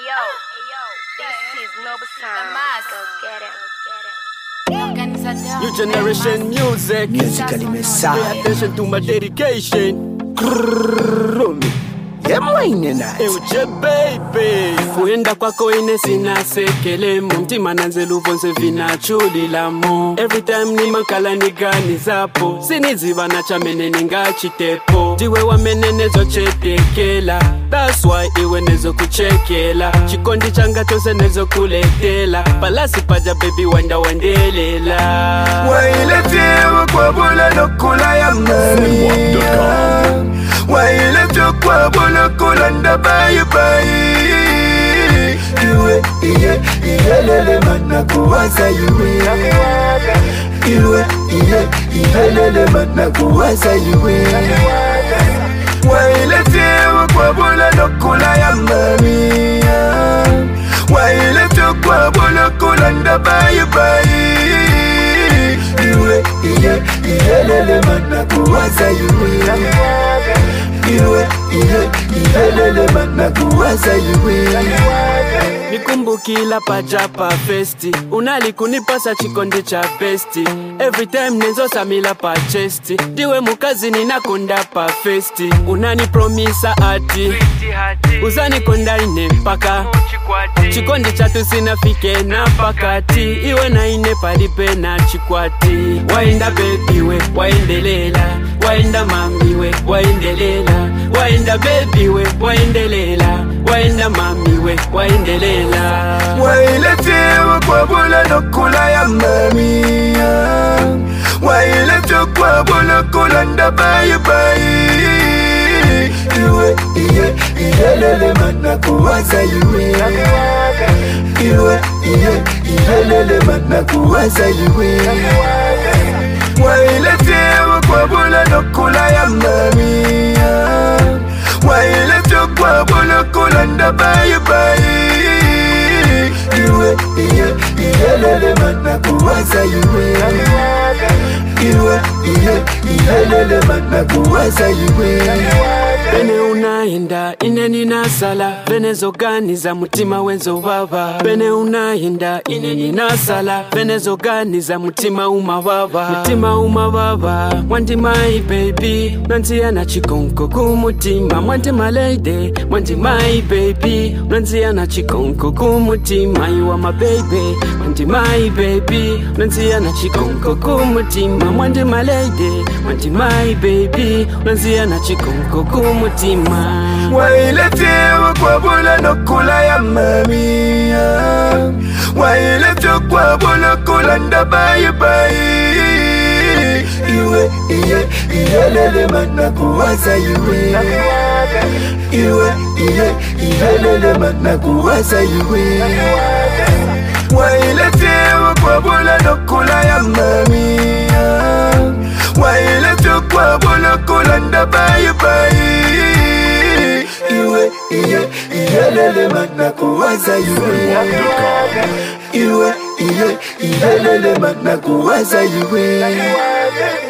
This is Noble Sound. Go get it. New generation music. Musically message. Pay attention to my dedication. Euje baby kuenda kwako ine sinasekele mumtima nanzeluvonse vinachulilamo. Every time ni mankala nigani zapo siniziva na chamene ningachitepo. Diwe wamene nezo chetekela, that's why iwe nezo kuchekela. Chikondi changa chose nezo kuletela, palasi paja baby wanda wandelela. Wailetewa kwa bola nokula ya mami. Wailetewa kwa bola kulanda bayi bayi. Iwe lele mana kuwaza iwe. Iwe lele mana kuwaza iwe. Wailetewa kwa bola nokula ya mami. Wailetewa kwa bola kulanda bayi bayi. Iwe lele mana kuwaza iwe. Iwe lele mana kuwaza iwe. Nikumbukila pajapa festi, unali kunipasa chikondi cha besti. Every time nenzo samila pa chesti, diwe mukazi ninakonda pa festi. Unani promisa ati uzani konda ine paka chikondi chatu sinafike na pakati. Iwe na ine palipe na chikwati. Waenda baby we, waendelela. Waenda mami we, waendelela. Waenda baby we, waendelela. Waenda mami we, waendelela. Wailetewa kwa bola nokula ya mami. Wailetewa kwa bola kulanda bayi bayi. Iwe lele mana kuwaza iwe. Iwe lele mana kuwaza iwe. Wailetewa kwa bola nokula ya mami. Wailetewa kwa bola kulanda bayi bayi. Iwe lele mana kuwaza iwe. Iwe lele mana kuwaza iwe. Bene unaenda ine ninasala, venezo gani za mutima wenzo baba. Bene unaenda ine ninasala, venezo gani za mutima umababa. Mutima umababa, mwanti my baby, nantia na chikonko kumutima. Mwanti my lady, mwanti my baby, nantia na chikonko kumutima. You are my baby, mwanti my baby, nantia na chikonko kumutima. Mwanti my lady, mwanti my baby, nantia na chikonko kumutima. Wailetewa kwa bola nokula ya mami. Wailetewa kwa bola kulanda bayi bayi. Iwe lele mana kuwaza iwe. Iwe lele mana kuwaza iwe. Wailetewa kwa bola nokula ya mami. Wailetewa kwa bola kulanda bayi bayi. Iwe lele mana kuwaza iwe. Iwe lele mana kuwaza iwe.